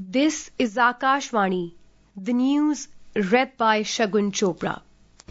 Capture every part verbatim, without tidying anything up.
This is Akashvani, the news read by Shagun Chopra.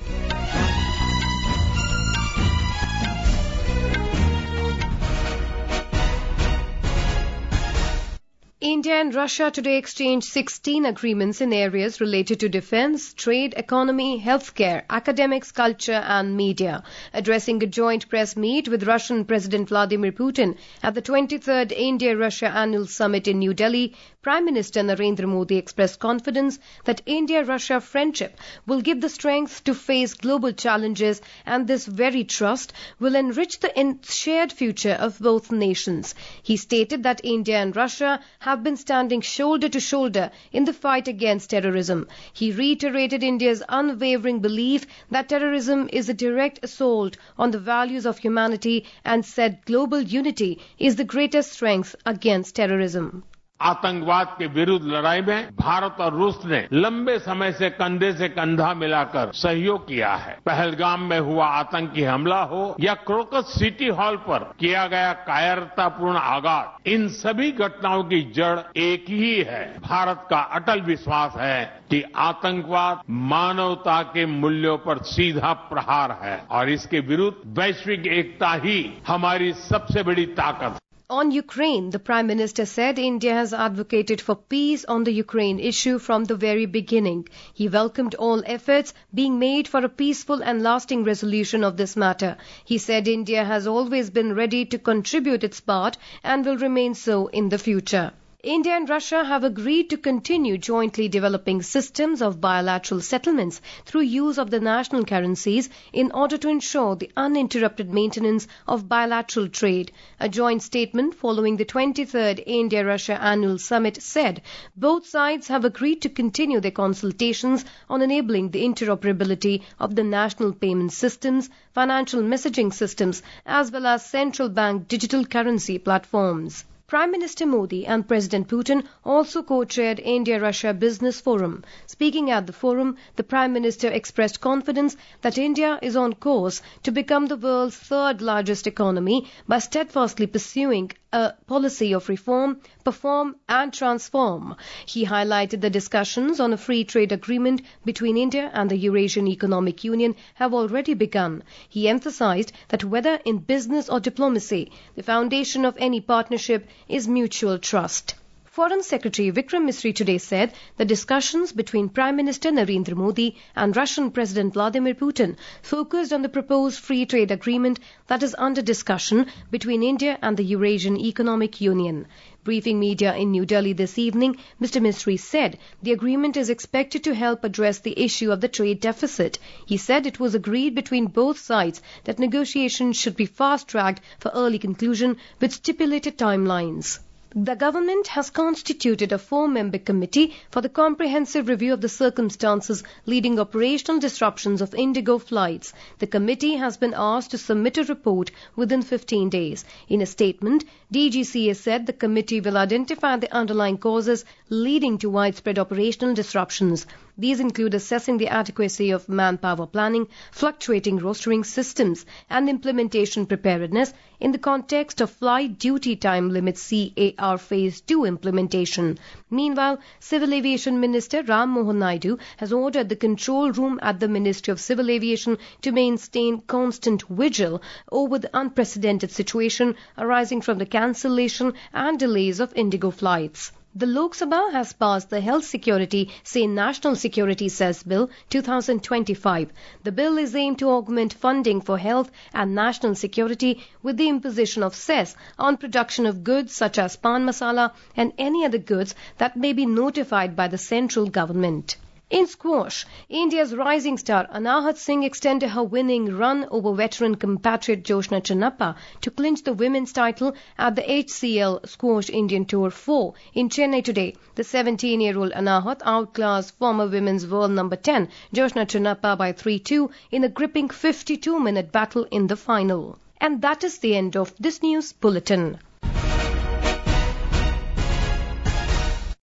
India and Russia today exchanged sixteen agreements in areas related to defense, trade, economy, healthcare, academics, culture and media. Addressing a joint press meet with Russian President Vladimir Putin at the twenty-third India-Russia Annual Summit in New Delhi, Prime Minister Narendra Modi expressed confidence that India-Russia friendship will give the strength to face global challenges, and this very trust will enrich the shared future of both nations. He stated that India and Russia have been standing shoulder to shoulder in the fight against terrorism. He reiterated India's unwavering belief that terrorism is a direct assault on the values of humanity and said global unity is the greatest strength against terrorism. आतंकवाद के विरुद्ध लड़ाई में भारत और रूस ने लंबे समय से कंधे से कंधा मिलाकर सहयोग किया है। पहलगाम में हुआ आतंकी हमला हो या क्रोकस सिटी हॉल पर किया गया कायरतापूर्ण आघात, इन सभी घटनाओं की जड़ एक ही है। भारत का अटल विश्वास है कि आतंकवाद मानवता के मूल्यों पर सीधा प्रहार है और इसके विरुद्ध वैश्विक एकता ही हमारी सबसे बड़ी ताकत है। On Ukraine, the Prime Minister said India has advocated for peace on the Ukraine issue from the very beginning. He welcomed all efforts being made for a peaceful and lasting resolution of this matter. He said India has always been ready to contribute its part and will remain so in the future. India and Russia have agreed to continue jointly developing systems of bilateral settlements through use of the national currencies in order to ensure the uninterrupted maintenance of bilateral trade. A joint statement following the twenty-third India-Russia Annual Summit said both sides have agreed to continue their consultations on enabling the interoperability of the national payment systems, financial messaging systems, as well as central bank digital currency platforms. Prime Minister Modi and President Putin also co-chaired India-Russia Business Forum. Speaking at the forum, the Prime Minister expressed confidence that India is on course to become the world's third largest economy by steadfastly pursuing a policy of reform, perform and transform. He highlighted the discussions on a free trade agreement between India and the Eurasian Economic Union have already begun. He emphasized that whether in business or diplomacy, the foundation of any partnership is mutual trust. Foreign Secretary Vikram Misri today said the discussions between Prime Minister Narendra Modi and Russian President Vladimir Putin focused on the proposed free trade agreement that is under discussion between India and the Eurasian Economic Union. Briefing media in New Delhi this evening, Mister Misri said the agreement is expected to help address the issue of the trade deficit. He said it was agreed between both sides that negotiations should be fast-tracked for early conclusion with stipulated timelines. The government has constituted a four-member committee for the comprehensive review of the circumstances leading operational disruptions of Indigo flights. The committee has been asked to submit a report within fifteen days. In a statement, D G C A said the committee will identify the underlying causes leading to widespread operational disruptions. These include assessing the adequacy of manpower planning, fluctuating rostering systems, and implementation preparedness in the context of Flight Duty Time Limit C A R Phase two implementation. Meanwhile, Civil Aviation Minister Ram Mohan Naidu has ordered the control room at the Ministry of Civil Aviation to maintain constant vigil over the unprecedented situation arising from the cancellation and delays of Indigo flights. The Lok Sabha has passed the Health Security, say National Security Cess Bill two thousand twenty-five. The bill is aimed to augment funding for health and national security with the imposition of cess on production of goods such as pan masala and any other goods that may be notified by the central government. In squash, India's rising star Anahat Singh extended her winning run over veteran compatriot Joshna Chinnappa to clinch the women's title at the H C L Squash Indian Tour four in Chennai today. The seventeen-year-old Anahat outclassed former women's world number ten Joshna Chinnappa by three two in a gripping fifty-two minute battle in the final. And that is the end of this news bulletin.